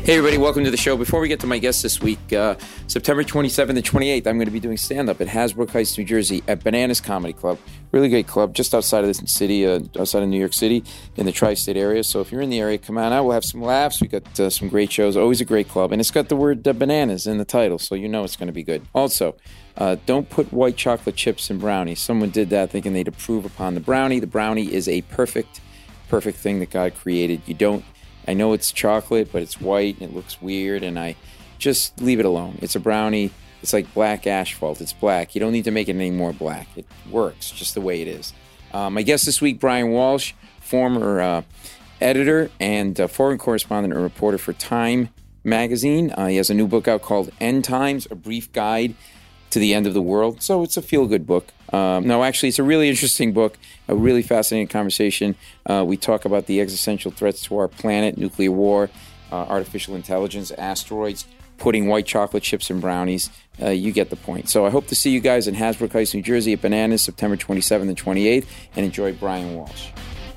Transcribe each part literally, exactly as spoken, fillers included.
Hey everybody, welcome to the show. Before we get to my guest this week, uh, September twenty-seventh and twenty-eighth, I'm going to be doing stand-up at Hasbrook Heights, New Jersey at Bananas Comedy Club. Really great club, just outside of this city, uh, outside of New York City, in the tri-state area. So if you're in the area, come on out. We'll have some laughs. We got uh, some great shows. Always a great club. And it's got the word uh, bananas in the title, so you know it's going to be good. Also, uh, don't put white chocolate chips in brownies. Someone did that thinking they'd improve upon the brownie. The brownie is a perfect, perfect thing that God created. You don't I know it's chocolate, but it's white and it looks weird, and I just leave it alone. It's a brownie. It's like black asphalt. It's black. You don't need to make it any more black. It works just the way it is. Uh, my guest this week, Brian Walsh, former uh, editor and uh, foreign correspondent and reporter for Time magazine. Uh, he has a new book out called End Times, A Brief Guide to the End of the World. So it's a feel-good book. Um, no, actually, it's a really interesting book, a really fascinating conversation. Uh, we talk about the existential threats to our planet, nuclear war, uh, artificial intelligence, asteroids, putting white chocolate chips in brownies. Uh, you get the point. So I hope to see you guys in Hasbrook Heights, New Jersey at Bananas, September twenty-seventh and twenty-eighth, and enjoy Brian Walsh.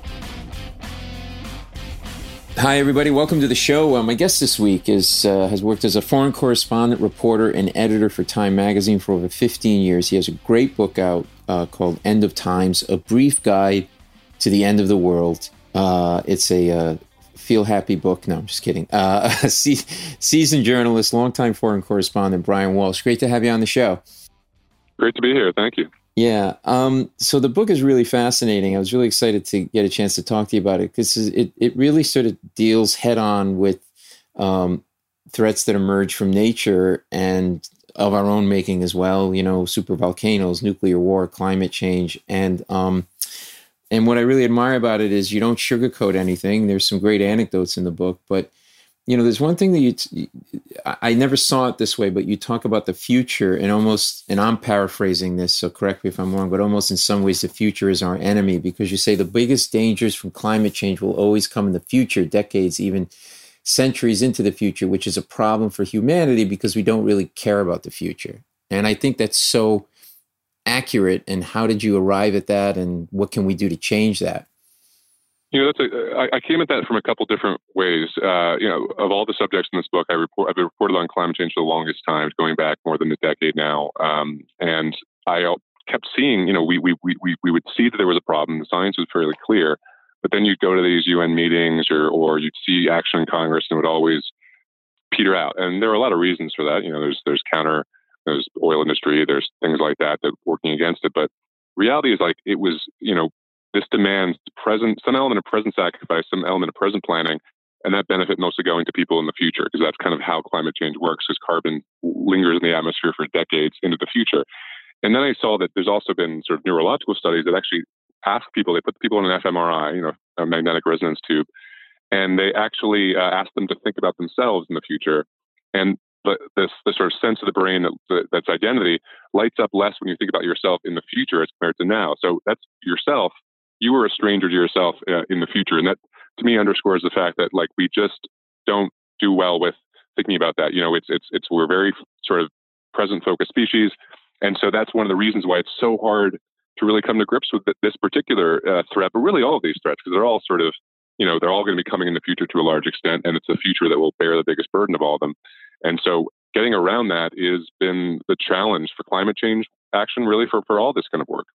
Hi, everybody. Welcome to the show. Uh, my guest this week is uh, has worked as a foreign correspondent, reporter, and editor for Time magazine for over fifteen years. He has a great book out uh, called End of Times, A Brief Guide to the End of the World. Uh, it's a uh, feel-happy book. No, I'm just kidding. Uh, se- seasoned journalist, longtime foreign correspondent, Brian Walsh. Great to have you on the show. Great to be here. Thank you. Yeah. Um, so the book is really fascinating. I was really excited to get a chance to talk to you about it because it, it really sort of deals head on with um, threats that emerge from nature and of our own making as well. You know, super volcanoes, nuclear war, climate change. And, um, and what I really admire about it is you don't sugarcoat anything. There's some great anecdotes in the book, but you know, there's one thing that you, t- I never saw it this way, but you talk about the future and almost, and I'm paraphrasing this, so correct me if I'm wrong, but almost in some ways the future is our enemy because you say the biggest dangers from climate change will always come in the future, decades, even centuries into the future, which is a problem for humanity because we don't really care about the future. And I think that's so accurate. And how did you arrive at that? And what can we do to change that? You know, that's a, I, I came at that from a couple different ways. Uh, you know, of all the subjects in this book, I report, I've reported on climate change for the longest time, going back more than a decade now. Um, and I kept seeing, you know, we, we, we, we would see that there was a problem. The science was fairly clear, but then you'd go to these U N meetings or, or you'd see action in Congress and it would always peter out. And there are a lot of reasons for that. You know, there's, there's counter, there's oil industry, there's things like that, that working against it. But reality is like, it was, you know, this demands present, some element of present sacrifice, some element of present planning, and that benefit mostly going to people in the future, because that's kind of how climate change works, because carbon lingers in the atmosphere for decades into the future. And then I saw that there's also been sort of neurological studies that actually ask people, they put people in an fMRI, you know, a magnetic resonance tube, and they actually uh, ask them to think about themselves in the future. And the, this, the sort of sense of the brain that, that's identity lights up less when you think about yourself in the future as compared to now. So that's yourself. You were a stranger to yourself uh, in the future. And that, to me, underscores the fact that, like, we just don't do well with thinking about that. You know, it's, it's, it's, we're very sort of present-focused species. And so that's one of the reasons why it's so hard to really come to grips with this particular uh, threat, but really all of these threats, because they're all sort of, you know, they're all going to be coming in the future to a large extent, and it's the future that will bear the biggest burden of all of them. And so getting around that has been the challenge for climate change action, really, for, for all this kind of work.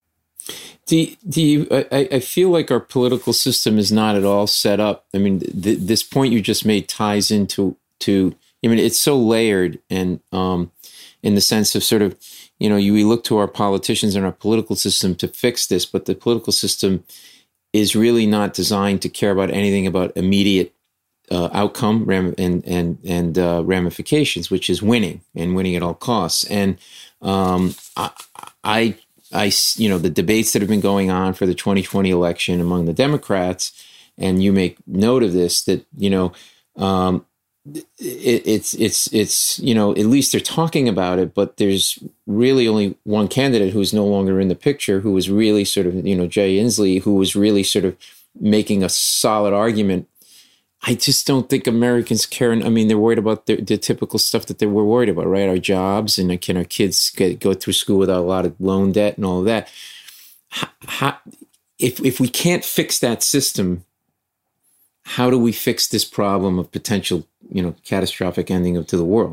Do you, do you, I, I feel like our political system is not at all set up. I mean, th- this point you just made ties into, to, I mean, it's so layered and um, in the sense of sort of, you know, you, we look to our politicians and our political system to fix this, but the political system is really not designed to care about anything about immediate uh, outcome ram- and and and uh, ramifications, which is winning and winning at all costs. And um, I, I I, you know, the debates that have been going on for the twenty twenty election among the Democrats, and you make note of this, that, you know, um, it, it's, it's, it's, you know, at least they're talking about it, but there's really only one candidate who's no longer in the picture, who was really sort of, you know, Jay Inslee, who was really sort of making a solid argument. I just don't think Americans care. I mean, they're worried about the, the typical stuff that they were worried about, right? Our jobs, and can our kids get, go through school without a lot of loan debt and all of that. How, how, if if we can't fix that system, how do we fix this problem of potential, you know, catastrophic ending of to the world?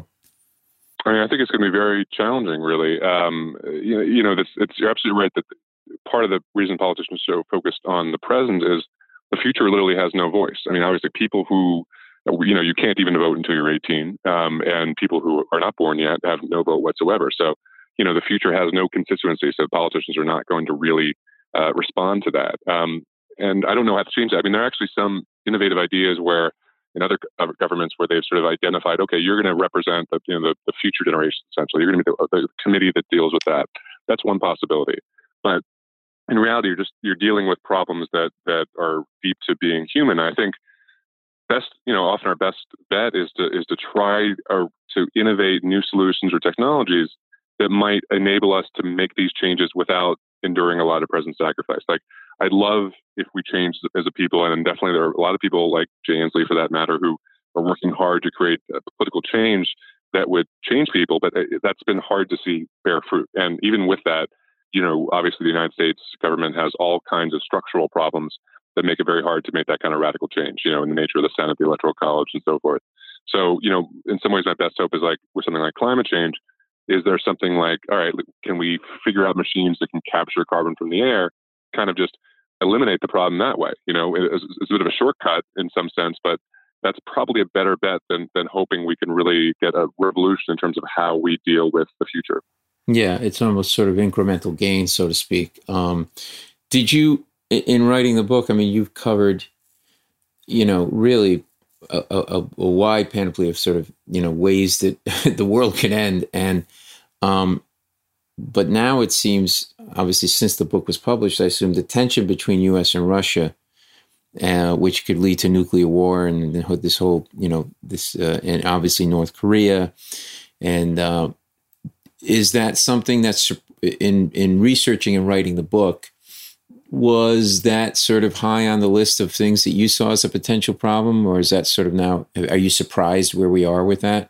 I mean, I think it's going to be very challenging, really. Um, you know, you know this, it's, you're absolutely right that part of the reason politicians are so focused on the present is the future literally has no voice. I mean, obviously, people who, you know, you can't even vote until you're eighteen, um, and people who are not born yet have no vote whatsoever. So, you know, the future has no constituency. So politicians are not going to really uh, respond to that. Um, and I don't know how to change that. I mean, there are actually some innovative ideas where in other governments where they've sort of identified, okay, you're going to represent the, you know, the, the future generation, essentially. You're going to be the, the committee that deals with that. That's one possibility. But in reality, you're just, you're dealing with problems that, that are deep to being human. I think best, you know, often our best bet is to, is to try or to innovate new solutions or technologies that might enable us to make these changes without enduring a lot of present sacrifice. Like, I'd love if we changed as a people, and definitely there are a lot of people like Jay Inslee, for that matter, who are working hard to create a political change that would change people, but that's been hard to see bear fruit. And even with that, you know, obviously the United States government has all kinds of structural problems that make it very hard to make that kind of radical change, you know, in the nature of the Senate, the Electoral College, and so forth. So, you know, in some ways, my best hope is like with something like climate change, is there something like, all right, can we figure out machines that can capture carbon from the air, kind of just eliminate the problem that way? You know, it's, it's a bit of a shortcut in some sense, but that's probably a better bet than than hoping we can really get a revolution in terms of how we deal with the future. Yeah, it's almost sort of incremental gain, so to speak. Um, did you, in writing the book, I mean, you've covered, you know, really a, a, a wide panoply of sort of, you know, ways that the world can end. And, um, but now it seems, obviously, since the book was published, I assume the tension between U S and Russia, uh, which could lead to nuclear war, and this whole, you know, this, uh, and obviously North Korea. And uh, is that something that's in, in researching and writing the book, was that sort of high on the list of things that you saw as a potential problem, or is that sort of now, are you surprised where we are with that?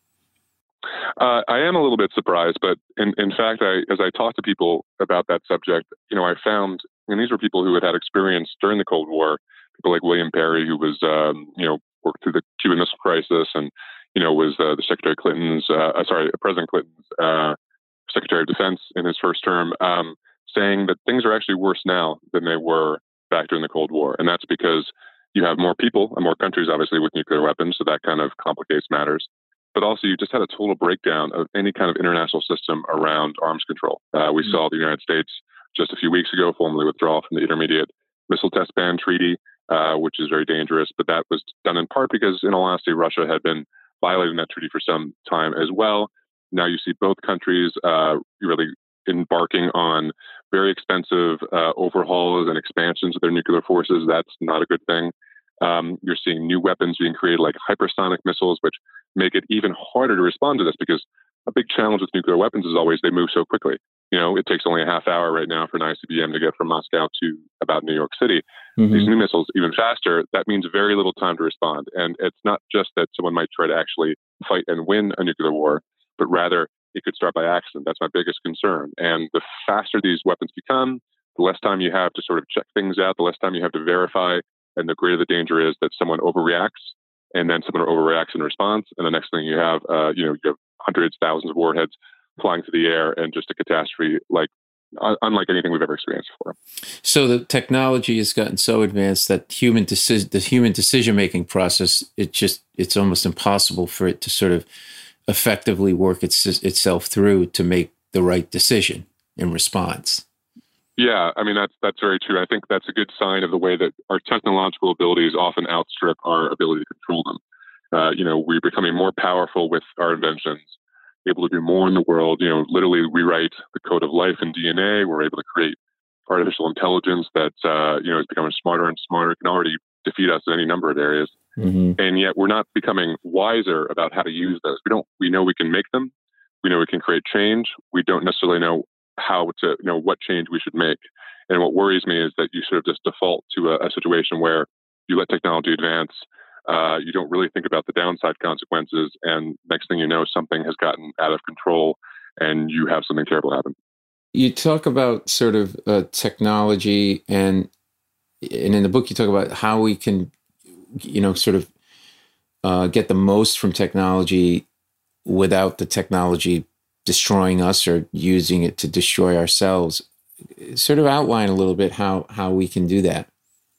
Uh, I am a little bit surprised, but in, in fact, I, as I talked to people about that subject, you know, I found, and these were people who had had experience during the Cold War, people like William Perry, who was, um, you know, worked through the Cuban Missile Crisis, and, you know, was uh, the Secretary Clinton's, uh, sorry, President Clinton's uh, Secretary of Defense in his first term, um, saying that things are actually worse now than they were back during the Cold War. And that's because you have more people and more countries, obviously, with nuclear weapons, so that kind of complicates matters. But also, you just had a total breakdown of any kind of international system around arms control. Uh, we mm-hmm. saw the United States just a few weeks ago formally withdraw from the Intermediate Missile Test Ban Treaty, uh, which is very dangerous. But that was done in part because, in all honesty, Russia had been violating that treaty for some time as well. Now you see both countries uh, really embarking on very expensive uh, overhauls and expansions of their nuclear forces. That's not a good thing. Um, you're seeing new weapons being created like hypersonic missiles, which make it even harder to respond to this, because a big challenge with nuclear weapons is always they move so quickly. You know, it takes only a half hour right now for an I C B M to get from Moscow to about New York City. Mm-hmm. These new missiles, even faster, that means very little time to respond. And it's not just that someone might try to actually fight and win a nuclear war, but rather it could start by accident. That's my biggest concern. And the faster these weapons become, the less time you have to sort of check things out, the less time you have to verify, and the greater the danger is that someone overreacts, and then someone overreacts in response, and the next thing you have, uh, you know, you have hundreds, thousands of warheads flying through the air, and just a catastrophe like uh, unlike anything we've ever experienced before. So the technology has gotten so advanced that human deci- the human decision-making process, it just it's almost impossible for it to sort of effectively work its, itself through to make the right decision in response. Yeah, I mean, that's that's very true. I think that's a good sign of the way that our technological abilities often outstrip our ability to control them. Uh, you know, we're becoming more powerful with our inventions, able to do more in the world, you know, literally rewrite the code of life in D N A. We're able to create artificial intelligence that, uh, you know, is becoming smarter and smarter, can already defeat us in any number of areas. Mm-hmm. And yet we're not becoming wiser about how to use those. We don't, we know we can make them. We know we can create change. We don't necessarily know how to, you know, what change we should make. And what worries me is that you sort of just default to a, a situation where you let technology advance. Uh, you don't really think about the downside consequences. And next thing you know, something has gotten out of control and you have something terrible happen. You talk about sort of uh, technology, and and in the book you talk about how we can you know, sort of uh, get the most from technology without the technology destroying us or using it to destroy ourselves. Sort of outline a little bit how, how we can do that.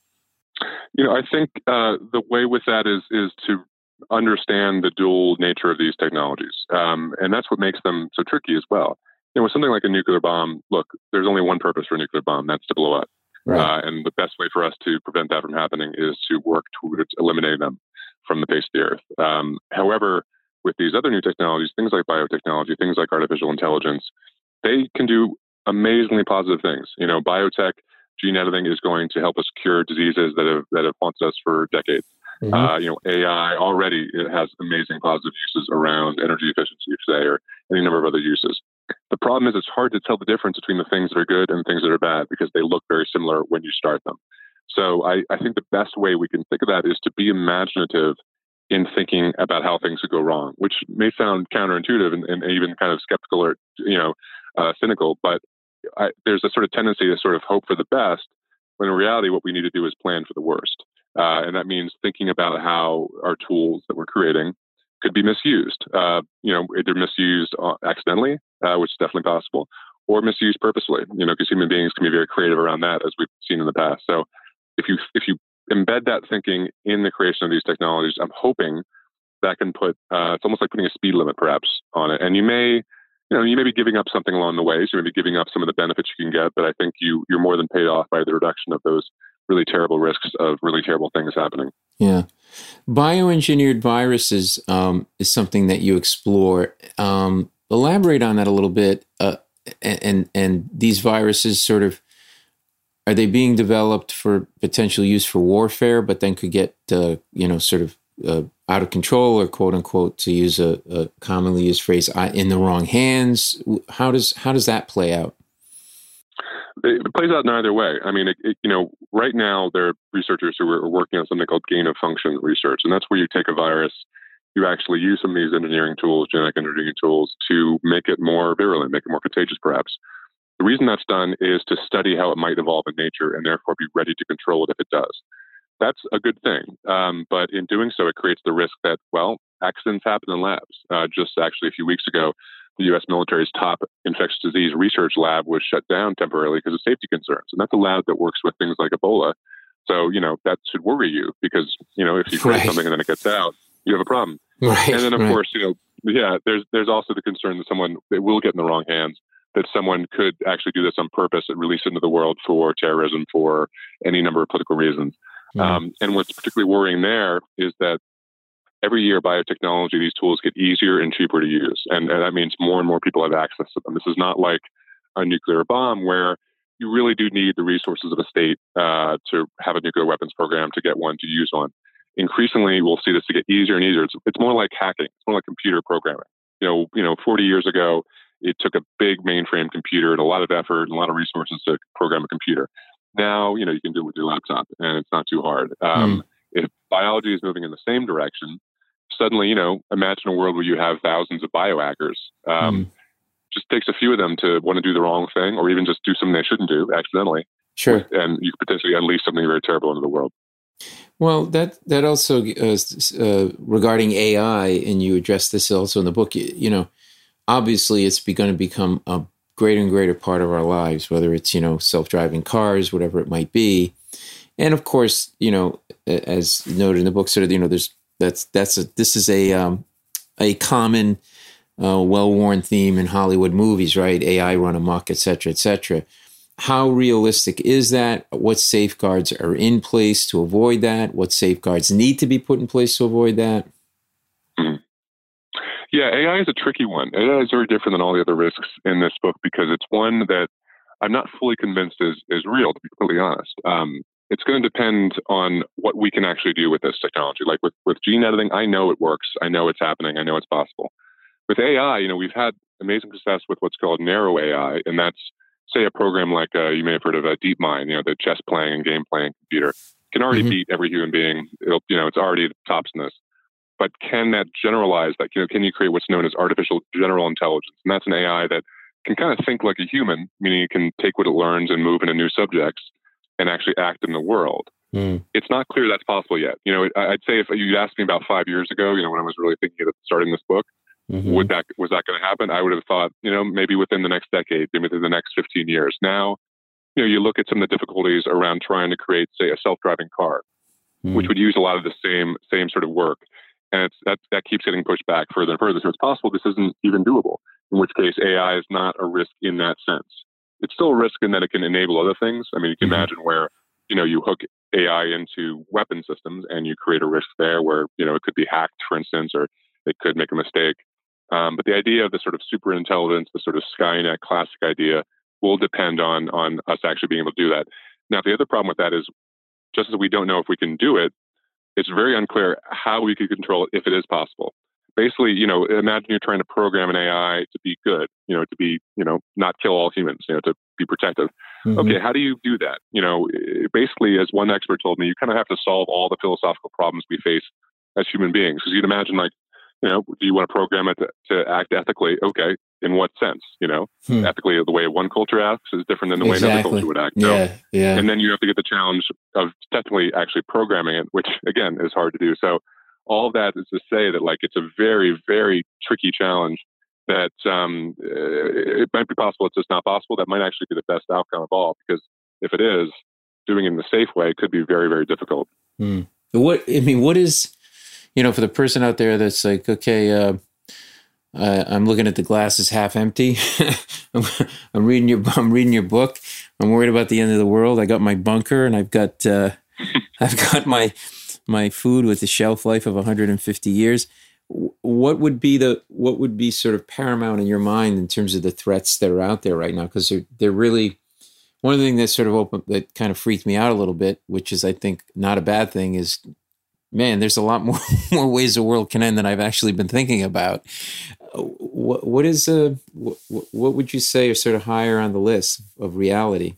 You know, I think uh, the way with that is is to understand the dual nature of these technologies. Um, and that's what makes them so tricky as well. You know, with something like a nuclear bomb, look, there's only one purpose for a nuclear bomb, that's to blow up. Right. Uh, and the best way for us to prevent that from happening is to work towards eliminating them from the face of the earth. Um, however, with these other new technologies, things like biotechnology, things like artificial intelligence, they can do amazingly positive things. You know, biotech, gene editing is going to help us cure diseases that have that have haunted us for decades. Mm-hmm. Uh, you know, A I already it has amazing positive uses around energy efficiency, say, or any number of other uses. The problem is it's hard to tell the difference between the things that are good and things that are bad because they look very similar when you start them. So I, I think the best way we can think of that is to be imaginative in thinking about how things could go wrong, which may sound counterintuitive and, and even kind of skeptical or, you know, uh, cynical, but I, there's a sort of tendency to sort of hope for the best, when in reality, what we need to do is plan for the worst. Uh, and that means thinking about how our tools that we're creating could be misused. Uh, you know, either misused accidentally, uh, which is definitely possible, or misused purposely, you know, because human beings can be very creative around that, as we've seen in the past. So if you if you embed that thinking in the creation of these technologies, I'm hoping that can put, uh, it's almost like putting a speed limit perhaps on it. And you may, you know, you may be giving up something along the way. So you may be giving up some of the benefits you can get, but I think you, you're more than paid off by the reduction of those really terrible risks of really terrible things happening. Yeah. Bioengineered viruses um, is something that you explore. Um, elaborate on that a little bit. Uh, and, and these viruses sort of, are they being developed for potential use for warfare, but then could get, uh, you know, sort of uh, out of control, or quote unquote, to use a, a commonly used phrase, in the wrong hands? How does how does that play out? It plays out in either way. I mean, it, it, you know, right now there are researchers who are working on something called gain of function research, and that's where you take a virus, you actually use some of these engineering tools, genetic engineering tools, to make it more virulent, make it more contagious, perhaps. The reason that's done is to study how it might evolve in nature and therefore be ready to control it if it does. That's a good thing. Um, but in doing so, it creates the risk that, well, accidents happen in labs. Uh, just actually a few weeks ago, the U S military's top infectious disease research lab was shut down temporarily because of safety concerns. And that's a lab that works with things like Ebola. So, you know, that should worry you because, you know, if you create right. something and then it gets out, you have a problem. Right. And then, of right. course, you know, yeah, there's there's also the concern that someone, it will get in the wrong hands, that someone could actually do this on purpose and release it into the world for terrorism, for any number of political reasons. Mm. Um, and what's particularly worrying there is that every year biotechnology, these tools get easier and cheaper to use. And, and that means more and more people have access to them. This is not like a nuclear bomb where you really do need the resources of a state uh, to have a nuclear weapons program to get one to use one. Increasingly, we'll see this to get easier and easier. It's, it's more like hacking. It's more like computer programming. You know, you know, forty years ago, it took a big mainframe computer and a lot of effort and a lot of resources to program a computer. Now, you know, you can do it with your laptop and it's not too hard. Um, mm. If biology is moving in the same direction, suddenly, you know, imagine a world where you have thousands of biohackers. Um, mm. Just takes a few of them to want to do the wrong thing or even just do something they shouldn't do accidentally. Sure. And you could potentially unleash something very terrible into the world. Well, that that also uh, uh, regarding A I, and you address this also in the book, you, you know, obviously it's going to become a greater and greater part of our lives, whether it's, you know, self-driving cars, whatever it might be. And of course, you know, as noted in the book, sort of, you know, there's that's that's a, this is a um, a common, uh, well-worn theme in Hollywood movies, right? A I run amok, et cetera, et cetera. How realistic is that? What safeguards are in place to avoid that? What safeguards need to be put in place to avoid that? Mm-hmm. Yeah, A I is a tricky one. A I is very different than all the other risks in this book because it's one that I'm not fully convinced is, is real, to be completely honest. Um, it's going to depend on what we can actually do with this technology. Like with, with gene editing, I know it works. I know it's happening. I know it's possible. With A I, you know, we've had amazing success with what's called narrow A I, and that's, say, a program like uh, you may have heard of a DeepMind, you know, the chess playing and game playing computer, can already mm-hmm. beat every human being. It'll, you know, it's already the tops in this. But can that generalize that? You know, can you create what's known as artificial general intelligence? And that's an A I that can kind of think like a human, meaning it can take what it learns and move into new subjects and actually act in the world. Mm. It's not clear that's possible yet. You know, I'd say if you'd asked me about five years ago, you know, when I was really thinking of starting this book, mm-hmm. would that was that going to happen? I would have thought, you know, maybe within the next decade, maybe within the next fifteen years. Now, you know, you look at some of the difficulties around trying to create, say, a self-driving car, mm. which would use a lot of the same same sort of work, and it's that that keeps getting pushed back further and further. So it's possible this isn't even doable. In which case, A I is not a risk in that sense. It's still a risk in that it can enable other things. I mean, you can mm-hmm. imagine where, you know, you hook A I into weapon systems and you create a risk there where, you know, it could be hacked, for instance, or it could make a mistake. Um, but the idea of the sort of super intelligence, the sort of Skynet classic idea, will depend on on us actually being able to do that. Now, the other problem with that is, just as we don't know if we can do it, it's very unclear how we could control it if it is possible. Basically, you know, imagine you're trying to program an A I to be good, you know, to be, you know, not kill all humans, you know, to be protective. Mm-hmm. Okay, how do you do that? You know, basically, as one expert told me, you kind of have to solve all the philosophical problems we face as human beings. Because you'd imagine, like, you know, do you want to program it to, to act ethically? Okay, in what sense? You know, hmm. ethically, the way one culture acts is different than the exactly. way another culture would act. Yeah, no? yeah. And then you have to get the challenge of technically actually programming it, which again is hard to do. So all of that is to say that, like, it's a very, very tricky challenge that um, it might be possible. It's just not possible. That might actually be the best outcome of all, because if it is, doing it in the safe way could be very, very difficult. Hmm. What, I mean, what is, you know, for the person out there that's like, okay, uh, uh, I'm looking at the glass is half empty. I'm, I'm reading your, I'm reading your book. I'm worried about the end of the world. I got my bunker, and I've got, uh, I've got my, my food with a shelf life of one hundred fifty years. What would be the, what would be sort of paramount in your mind in terms of the threats that are out there right now? Because they're, they're really, one of the things that sort of opened, that kind of freaked me out a little bit, which is, I think, not a bad thing, is, man, there's a lot more, more ways the world can end than I've actually been thinking about. What, what is, uh, what, what would you say are sort of higher on the list of reality?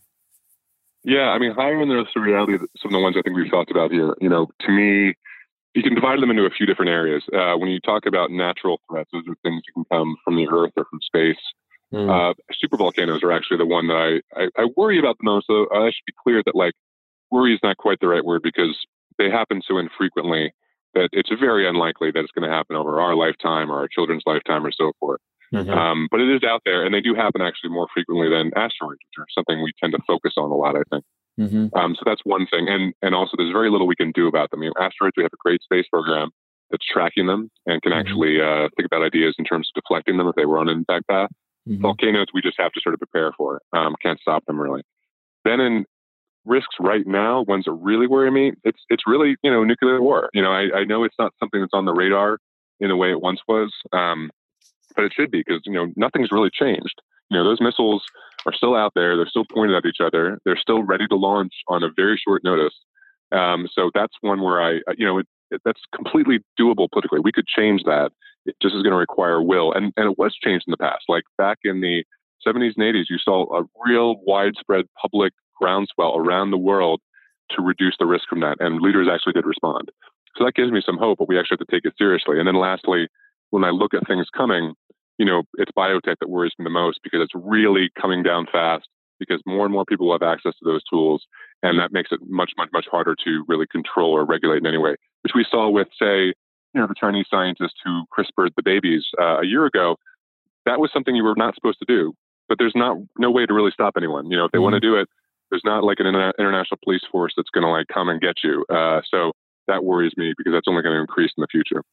Yeah, I mean, higher on the list of reality, some of the ones I think we've talked about here, you know, to me, you can divide them into a few different areas. Uh, when you talk about natural threats, those are things that can come from the earth or from space. Mm. Uh, supervolcanoes are actually the one that I, I, I worry about the most. So I should be clear that, like, worry is not quite the right word, because they happen so infrequently that it's very unlikely that it's going to happen over our lifetime or our children's lifetime or so forth. Mm-hmm. Um, but it is out there, and they do happen actually more frequently than asteroids, which are something we tend to focus on a lot, I think. Mm-hmm. Um, so that's one thing. And and also, there's very little we can do about them. You know, asteroids, we have a great space program that's tracking them and can mm-hmm. actually uh, think about ideas in terms of deflecting them if they were on an impact path. Mm-hmm. Volcanoes, we just have to sort of prepare for. Um, can't stop them, really. Then in risks right now, ones that really worry me, it's it's really, you know, nuclear war. You know, I, I know it's not something that's on the radar in the way it once was, um, but it should be, because, you know, nothing's really changed. You know, those missiles are still out there. They're still pointed at each other. They're still ready to launch on a very short notice. Um, so that's one where I, you know, it, it, that's completely doable politically. We could change that. It just is going to require will. And, and it was changed in the past. Like back in the seventies and eighties, you saw a real widespread public groundswell around the world to reduce the risk from that. And leaders actually did respond. So that gives me some hope, but we actually have to take it seriously. And then lastly, when I look at things coming, you know, it's biotech that worries me the most, because it's really coming down fast, because more and more people will have access to those tools. And that makes it much, much, much harder to really control or regulate in any way, which we saw with, say, you know, the Chinese scientist who CRISPR'd the babies uh, a year ago. That was something you were not supposed to do, but there's not no way to really stop anyone. You know, if they mm-hmm. want to do it, there's not like an interna- international police force that's going to like come and get you. Uh, so that worries me, because that's only going to increase in the future.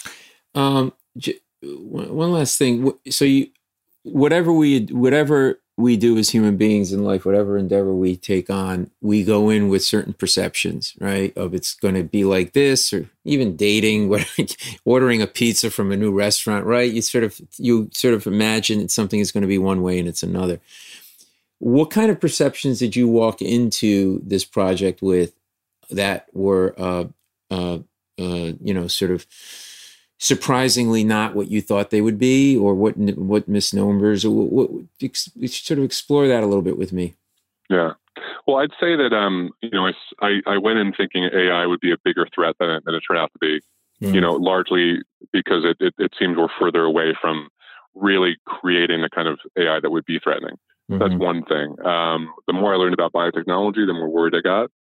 Um, j- one last thing. So you, whatever we, whatever we do as human beings in life, whatever endeavor we take on, we go in with certain perceptions, right? Of it's going to be like this, or even dating, ordering a pizza from a new restaurant, right? You sort of, you sort of imagine something is going to be one way and it's another. What kind of perceptions did you walk into this project with that were, uh, uh, uh, you know, sort of surprisingly not what you thought they would be, or what what misnomers, or what, what ex, sort of explore that a little bit with me? Yeah. Well, I'd say that, um, you know, I, I went in thinking A I would be a bigger threat than it, than it turned out to be, mm. you know, largely because it, it, it seems we're further away from really creating a kind of A I that would be threatening. Mm-hmm. That's one thing. Um, the more I learned about biotechnology, the more worried I got.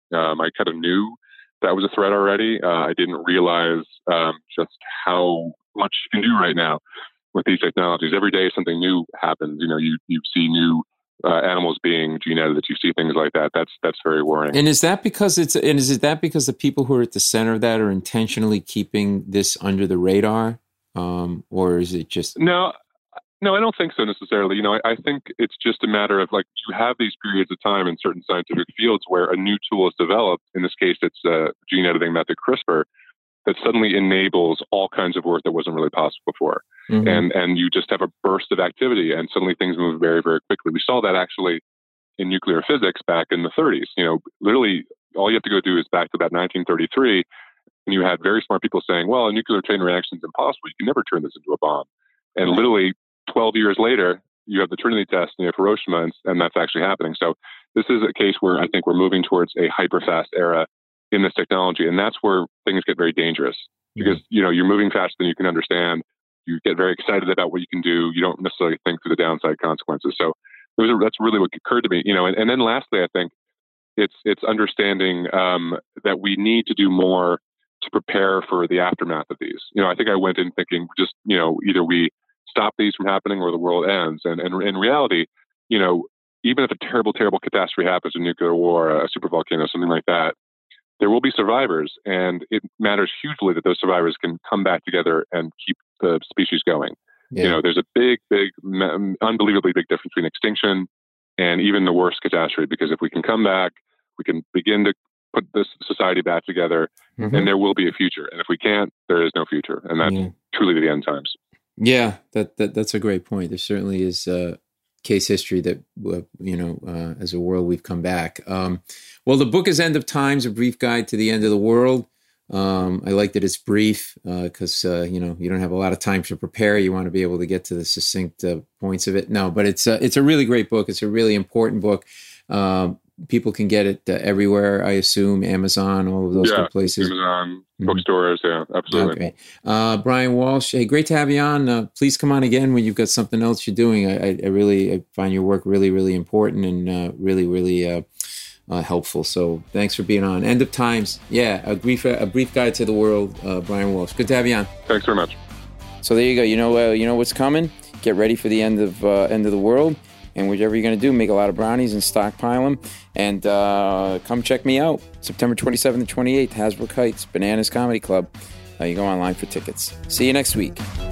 Um, I kind of knew that was a threat already. Uh, I didn't realize um, just how much you can do right now with these technologies. Every day something new happens. You know, you, you see new uh, animals being gene edited. You see things like that. That's that's very worrying. And is that because it's and is it that because the people who are at the center of that are intentionally keeping this under the radar, um, or is it just no? No, I don't think so necessarily. You know, I, I think it's just a matter of like you have these periods of time in certain scientific fields where a new tool is developed. In this case, it's a gene editing method, CRISPR, that suddenly enables all kinds of work that wasn't really possible before. Mm-hmm. And and you just have a burst of activity, and suddenly things move very, very quickly. We saw that actually in nuclear physics back in the thirties. You know, literally all you have to go do is back to about nineteen thirty-three, and you had very smart people saying, well, a nuclear chain reaction is impossible. You can never turn this into a bomb. And literally twelve years later, you have the Trinity test and you have Hiroshima, and, and that's actually happening. So this is a case where I think we're moving towards a hyper-fast era in this technology. And that's where things get very dangerous because, mm-hmm. you know, you're moving faster than you can understand. You get very excited about what you can do. You don't necessarily think through the downside consequences. So those are, that's really what occurred to me, you know, and, and then lastly, I think it's, it's understanding um, that we need to do more to prepare for the aftermath of these. You know, I think I went in thinking just, you know, either we stop these from happening or the world ends. And, and in reality, you know, even if a terrible, terrible catastrophe happens, a nuclear war, a supervolcano, something like that, there will be survivors. And it matters hugely that those survivors can come back together and keep the species going. Yeah. You know, there's a big, big, unbelievably big difference between extinction and even the worst catastrophe, because if we can come back, we can begin to put this society back together, mm-hmm. and there will be a future. And if we can't, there is no future. And that's yeah. truly the end times. Yeah, that, that that's a great point. There certainly is uh, case history that, uh, you know, uh, as a world, we've come back. Um, well, the book is End of Times, A Brief Guide to the End of the World. Um, I like that it's brief because, uh, uh, you know, you don't have a lot of time to prepare. You want to be able to get to the succinct uh, points of it. No, but it's, uh, it's a really great book. It's a really important book. Um, people can get it uh, everywhere, I assume, Amazon, all of those yeah, good places. Amazon, mm-hmm. bookstores, yeah, absolutely. Okay. Uh, Brian Walsh, hey, great to have you on. Uh, please come on again when you've got something else you're doing. I, I really I find your work really, really important and uh, really, really uh, uh, helpful. So thanks for being on. End of Times. Yeah, a brief, a brief guide to the world, uh, Brian Walsh. Good to have you on. Thanks very much. So there you go. You know, uh, you know what's coming. Get ready for the end of uh, end of the world. And whatever you're going to do, make a lot of brownies and stockpile them. And uh, come check me out. September twenty-seventh and twenty-eighth, Hasbrook Heights, Bananas Comedy Club. Uh, you go online for tickets. See you next week.